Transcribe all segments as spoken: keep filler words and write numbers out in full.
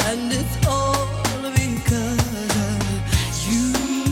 and it's all because of you.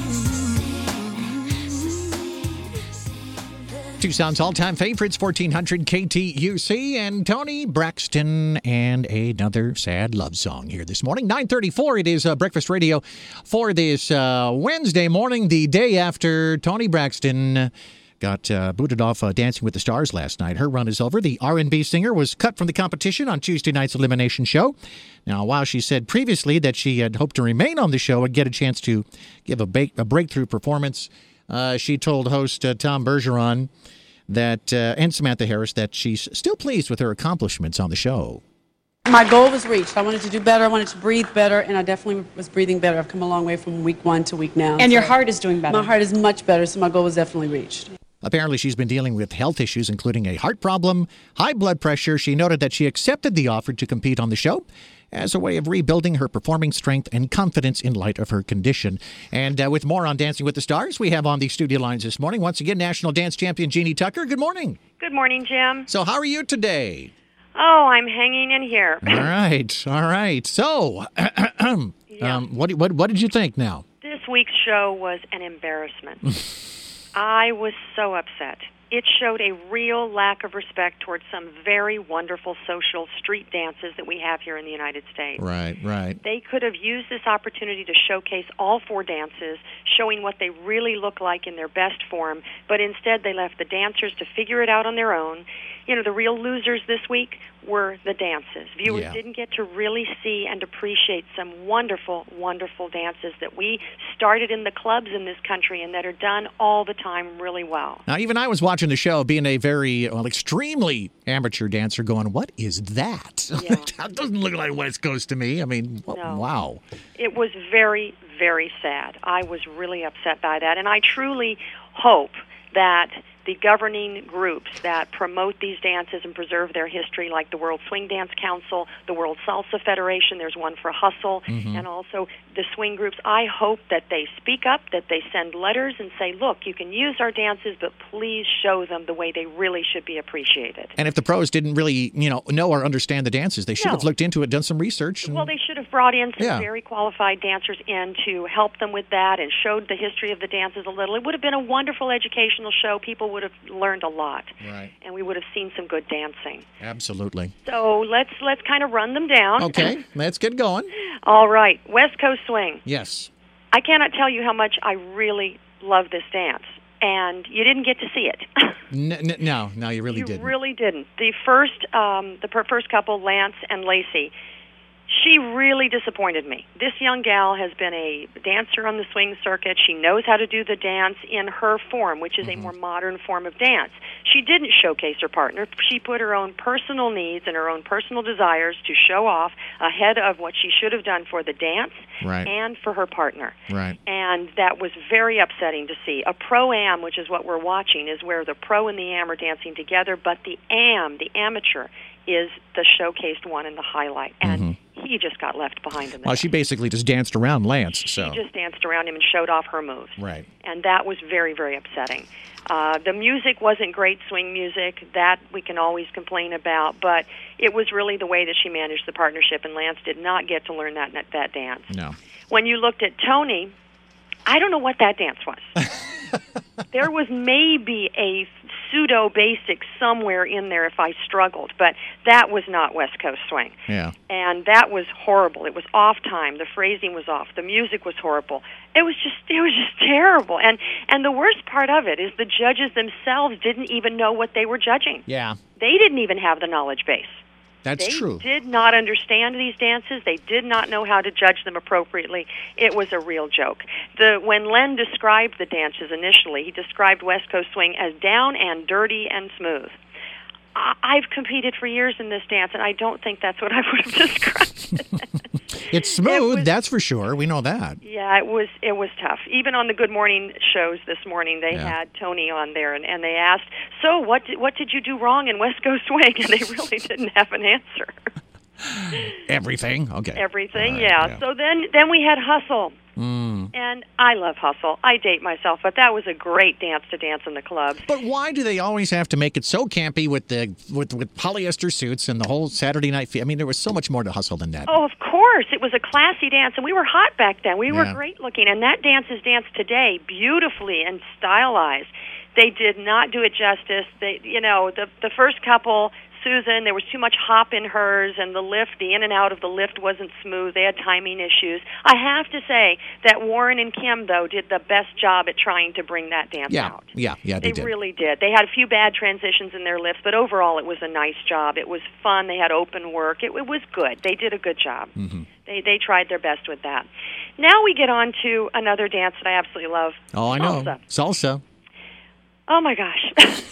Tucson's all-time favorites, fourteen hundred K T U C, and Toni Braxton, and another sad love song here this morning. nine thirty-four, it is uh, Breakfast Radio for this uh, Wednesday morning, the day after Toni Braxton got uh, booted off uh, Dancing with the Stars last night. Her run is over. The R and B singer was cut from the competition on Tuesday night's elimination show. Now, while she said previously that she had hoped to remain on the show and get a chance to give a, ba- a breakthrough performance, uh, she told host uh, Tom Bergeron that uh, and Samantha Harris that she's still pleased with her accomplishments on the show. My goal was reached. I wanted to do better. I wanted to breathe better, and I definitely was breathing better. I've come a long way from week one to week now. And so your heart is doing better. My heart is much better, so my goal was definitely reached. Apparently, she's been dealing with health issues, including a heart problem, high blood pressure. She noted that she accepted the offer to compete on the show as a way of rebuilding her performing strength and confidence in light of her condition. And uh, with more on Dancing with the Stars, we have on the studio lines this morning, once again, national dance champion Jeannie Tucker. Good morning. Good morning, Jim. So how are you today? Oh, I'm hanging in here. All right. All right. So yeah. um, what, what, what did you think now? This week's show was an embarrassment. I was so upset. It showed a real lack of respect towards some very wonderful social street dances that we have here in the United States. Right, right. They could have used this opportunity to showcase all four dances, showing what they really look like in their best form, but instead they left the dancers to figure it out on their own. You know, the real losers this week were the dances. Viewers Yeah. didn't get to really see and appreciate some wonderful, wonderful dances that we started in the clubs in this country and that are done all the time really well. Now, even I was watching the show, being a very, well, extremely amateur dancer, going, what is that? Yeah. That doesn't look like West Coast to me. I mean, wh- No. wow. It was very, very sad. I was really upset by that, and I truly hope that the governing groups that promote these dances and preserve their history, like the World Swing Dance Council, the World Salsa Federation, there's one for Hustle, Mm-hmm. and also the swing groups, I hope that they speak up, that they send letters and say, look, you can use our dances, but please show them the way they really should be appreciated. And if the pros didn't really, you know, know or understand the dances, they should No. have looked into it, done some research. And, Well, they should have brought in some Yeah. very qualified dancers in to help them with that and showed the history of the dances a little. It would have been a wonderful educational show. People would have learned a lot, Right. and we would have seen some good dancing. Absolutely. So let's let's kind of run them down. Okay, let's get going. All right, West Coast Swing. Yes. I cannot tell you how much I really love this dance, and you didn't get to see it. N- n- no, no, you really you didn't. really didn't. The first, um, the per- first couple, Lance and Lacey, she really disappointed me. This young gal has been a dancer on the swing circuit. She knows how to do the dance in her form, which is Mm-hmm. a more modern form of dance. She didn't showcase her partner. She put her own personal needs and her own personal desires to show off ahead of what she should have done for the dance Right. and for her partner. Right. And that was very upsetting to see. A pro-am, which is what we're watching, is where the pro and the am are dancing together, but the am, the amateur, is the showcased one and the highlight. And he just got left behind in the Well, she basically just danced around Lance, so. She just danced around him and showed off her moves. Right. And that was very, very upsetting. Uh, the music wasn't great swing music. That we can always complain about, but it was really the way that she managed the partnership, and Lance did not get to learn that that dance. No. When you looked at Toni, I don't know what that dance was. There was maybe a pseudo-basic somewhere in there if I struggled, but that was not West Coast Swing. Yeah. And that was horrible. It was off time. The phrasing was off. The music was horrible. It was just it was just terrible. And and the worst part of it is the judges themselves didn't even know what they were judging. Yeah. They didn't even have the knowledge base. That's They true. did not understand these dances. They did not know how to judge them appropriately. It was a real joke. The when Len described the dances initially, he described West Coast Swing as down and dirty and smooth. I- I've competed for years in this dance, and I don't think that's what I would have described it. It's smooth, was- that's for sure. We know that. Yeah, it was it was tough. Even on the Good Morning shows this morning, they Yeah. had Toni on there, and, and they asked, "So what did, what did you do wrong in West Coast Swing?" And they really didn't have an answer. Everything? Okay. Everything, All right, yeah. yeah. So then then we had Hustle. Mm. And I love Hustle. I date myself, but that was a great dance to dance in the clubs. But why do they always have to make it so campy with the with, with polyester suits and the whole Saturday night fee? I mean, there was so much more to Hustle than that. Oh, of course. It was a classy dance, and we were hot back then. We Yeah. were great looking, and that dance is danced today beautifully and stylized. They did not do it justice. They, you know, the the first couple, Susan, there was too much hop in hers, and the lift, the in and out of the lift wasn't smooth. They had timing issues. I have to say that Warren and Kim, though, did the best job at trying to bring that dance Yeah, out. yeah, yeah, they, They did. really did. They had a few bad transitions in their lifts, but overall it was a nice job. It was fun. They had open work. It, it was good. They did a good job. Mm-hmm. They they tried their best with that. Now we get on to another dance that I absolutely love. Oh, I know. Salsa. Salsa. Oh, my gosh.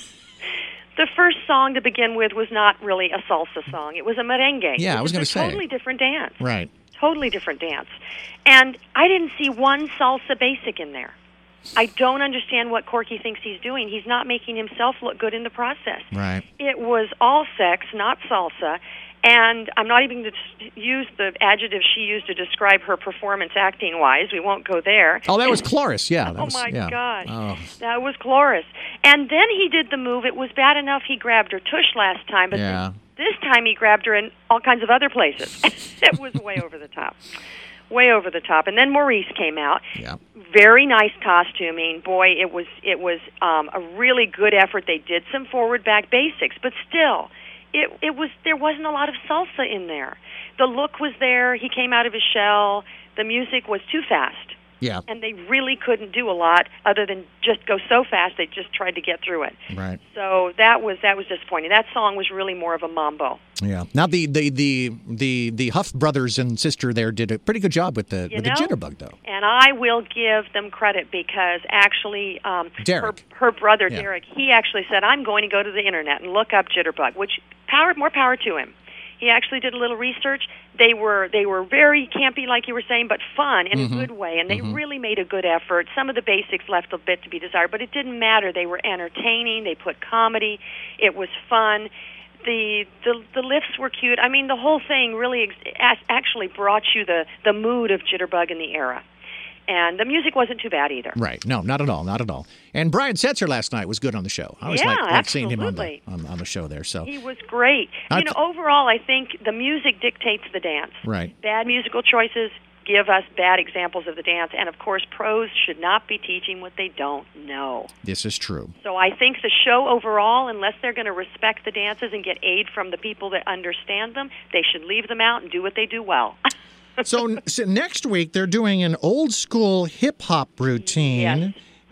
The first song to begin with was not really a salsa song. It was a merengue. Yeah, I was going gonna to say. totally different dance. Right. Totally different dance. And I didn't see one salsa basic in there. I don't understand what Corky thinks he's doing. He's not making himself look good in the process. Right. It was all sex, not salsa. And I'm not even going to use the adjective she used to describe her performance acting-wise. We won't go there. Oh, that was Cloris. Yeah. That Oh, was, my yeah. gosh. Oh. That was Cloris. And then he did the move. It was bad enough he grabbed her tush last time, but Yeah. this time he grabbed her in all kinds of other places. It was way over the top. Way over the top. And then Maurice came out. Yeah. Very nice costuming. Boy, it was it was um, a really good effort. They did some forward-back basics, but still, it it was there wasn't a lot of salsa in there. The look was there. He came out of his shell. The music was too fast. Yeah. And they really couldn't do a lot other than just go so fast. They just tried to get through it. Right. So that was that was disappointing. That song was really more of a mambo. Yeah. Now the the the the, the Huff brothers and sister there did a pretty good job with the You with know? the jitterbug though. And I will give them credit because actually um, Derek. her, her brother, Yeah. Derek, he actually said, I'm going to go to the Internet and look up Jitterbug, which power, more power to him. He actually did a little research. They were they were very campy, like you were saying, but fun in Mm-hmm. a good way, and they really made a good effort. Some of the basics left a bit to be desired, but it didn't matter. They were entertaining. They put comedy. It was fun. The the the lifts were cute. I mean, the whole thing really ex- actually brought you the, the mood of Jitterbug in the era. And the music wasn't too bad either. Right. No, not at all. Not at all. And Brian Setzer last night was good on the show. I always Yeah, like, like seeing him on the, absolutely. on, on the show there. So He was great. I You know, th- overall, I think the music dictates the dance. Right. Bad musical choices give us bad examples of the dance. And, of course, pros should not be teaching what they don't know. This is true. So I think the show overall, unless they're going to respect the dances and get aid from the people that understand them, they should leave them out and do what they do well. So, so next week they're doing an old school hip hop routine, Yes.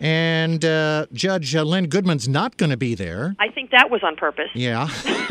and uh, Judge uh, Len Goodman's not going to be there. I think that was on purpose. Yeah.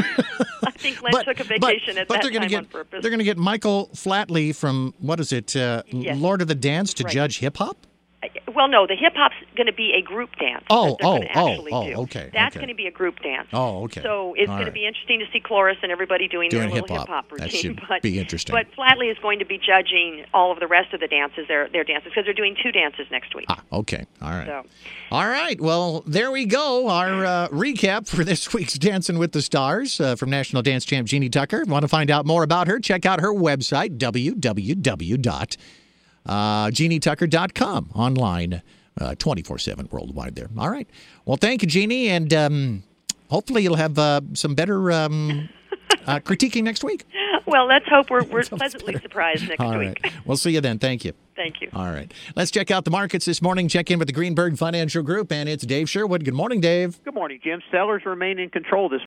I think Len took a vacation at but that they're gonna time get, on purpose. They're going to get Michael Flatley from, what is it, uh, Yes. Lord of the Dance to Right. judge hip hop? Well, no, the hip hop's going to be a group dance. Oh, that they're oh, gonna oh, actually oh, do. okay, That's okay. going to be a group dance. Oh, okay. So it's All going to right. be interesting to see Cloris and everybody doing, Doing their little hip-hop. hip hop That routine. should but, be interesting. But Flatley is going to be judging all of the rest of the dances, their their dances, because they're doing two dances next week. Ah, okay. All right. So. All right. Well, there we go. Our uh, recap for this week's Dancing with the Stars uh, from National Dance Champ Jeannie Tucker. Want to find out more about her? Check out her website, w w w dot jeannie tucker dot com, online uh, twenty-four seven worldwide there. All right. Well, thank you, Jeannie, and um, hopefully you'll have uh, some better um, uh, critiquing next week. Well, let's hope we're, we're pleasantly surprised next All week. right. We'll see you then. Thank you. Thank you. All right. Let's check out the markets this morning. Check in with the Greenberg Financial Group, and it's Dave Sherwood. Good morning, Dave. Good morning, Jim. Sellers remain in control this